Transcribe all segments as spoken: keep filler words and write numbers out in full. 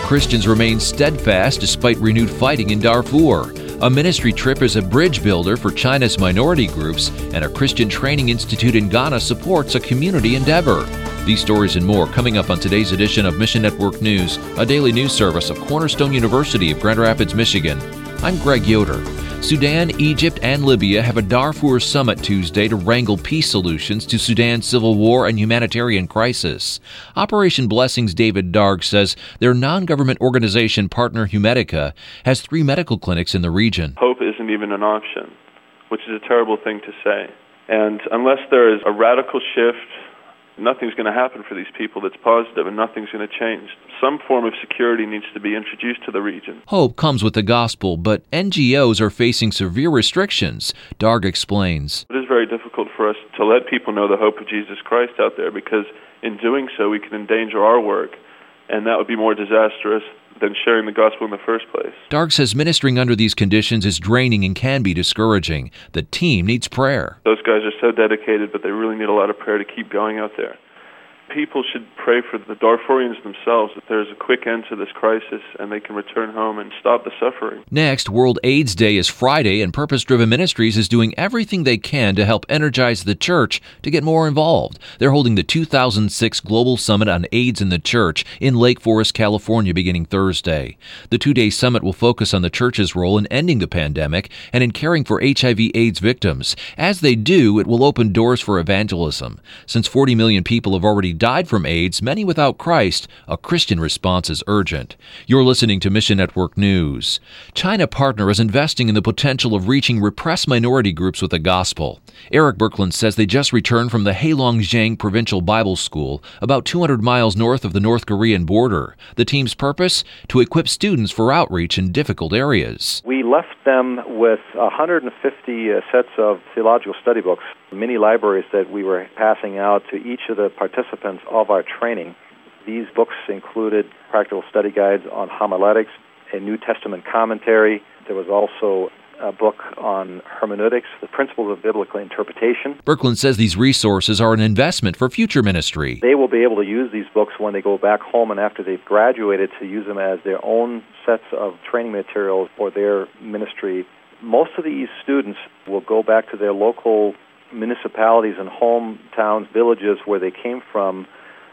Christians remain steadfast despite renewed fighting in Darfur. A ministry trip is a bridge builder for China's minority groups, and a Christian training institute in Ghana supports a community endeavor. These stories and more coming up on today's edition of Mission Network News, a daily news service of Cornerstone University of Grand Rapids, Michigan. I'm Greg Yoder. Sudan, Egypt, and Libya have a Darfur summit Tuesday to wrangle peace solutions to Sudan's civil war and humanitarian crisis. Operation Blessing's David Darg says their non-government organization partner Humedica has three medical clinics in the region. Hope isn't even an option, which is a terrible thing to say. And unless there is a radical shift, nothing's going to happen for these people that's positive, and nothing's going to change. Some form of security needs to be introduced to the region. Hope comes with the gospel, but N G Os are facing severe restrictions. Darg explains. It is very difficult for us to let people know the hope of Jesus Christ out there, because in doing so we can endanger our work, and that would be more disastrous than sharing the gospel in the first place. Darg says ministering under these conditions is draining and can be discouraging. The team needs prayer. Those guys are so dedicated, but they really need a lot of prayer to keep going out there. People should pray for the Darfurians themselves, that there's a quick end to this crisis and they can return home and stop the suffering. Next, World AIDS Day is Friday, and Purpose Driven Ministries is doing everything they can to help energize the church to get more involved. They're holding the two thousand six Global Summit on AIDS in the Church in Lake Forest, California, beginning Thursday. The two-day summit will focus on the church's role in ending the pandemic and in caring for H I V AIDS victims. As they do, it will open doors for evangelism. Since forty million people have already died from AIDS, many without Christ, a Christian response is urgent. You're listening to Mission Network News. China Partner is investing in the potential of reaching repressed minority groups with the gospel. Eric Birkeland says they just returned from the Heilongjiang Provincial Bible School, about two hundred miles north of the North Korean border. The team's purpose? To equip students for outreach in difficult areas. We left them with one hundred fifty uh, sets of theological study books, mini libraries that we were passing out to each of the participants of our training. These books included practical study guides on homiletics, a New Testament commentary. There was also a book on hermeneutics, the principles of biblical interpretation. Birkeland says these resources are an investment for future ministry. They will be able to use these books when they go back home and after they've graduated to use them as their own sets of training materials for their ministry. Most of these students will go back to their local municipalities and hometowns, villages where they came from,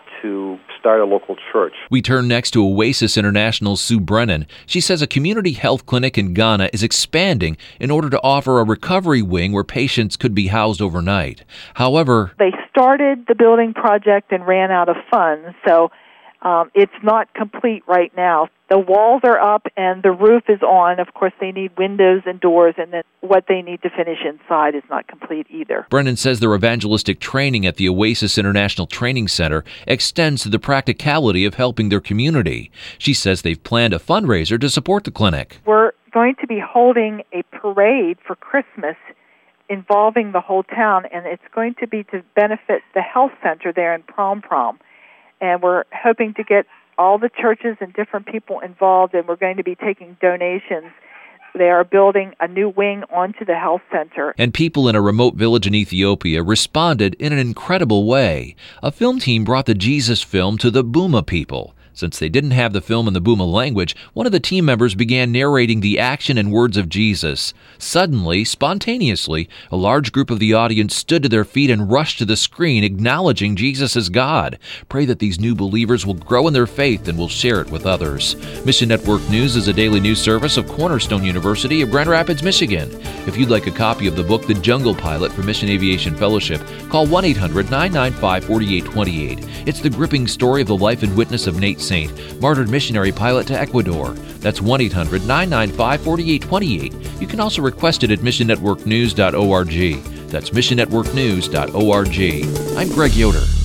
to start a local church. We turn next to Oasis International's Sue Brennan. She says a community health clinic in Ghana is expanding in order to offer a recovery wing where patients could be housed overnight. However, they started the building project and ran out of funds, so um, it's not complete right now. The walls are up and the roof is on. Of course, they need windows and doors, and then what they need to finish inside is not complete either. Brennan says their evangelistic training at the Oasis International Training Center extends to the practicality of helping their community. She says they've planned a fundraiser to support the clinic. We're going to be holding a parade for Christmas involving the whole town, and it's going to be to benefit the health center there in Prom Prom. And we're hoping to get all the churches and different people involved, and we're going to be taking donations. They are building a new wing onto the health center. And people in a remote village in Ethiopia responded in an incredible way. A film team brought the Jesus film to the Buma people. Since they didn't have the film in the Buma language, one of the team members began narrating the action and words of Jesus. Suddenly, spontaneously, a large group of the audience stood to their feet and rushed to the screen, acknowledging Jesus as God. Pray that these new believers will grow in their faith and will share it with others. Mission Network News is a daily news service of Cornerstone University of Grand Rapids, Michigan. If you'd like a copy of the book, The Jungle Pilot from Mission Aviation Fellowship, call one eight hundred nine nine five four eight two eight. It's the gripping story of the life and witness of Nate Saint, martyred missionary pilot to Ecuador. That's one eight hundred nine nine five four eight two eight. You can also request it at mission network news dot org. That's mission network news dot org. I'm Greg Yoder.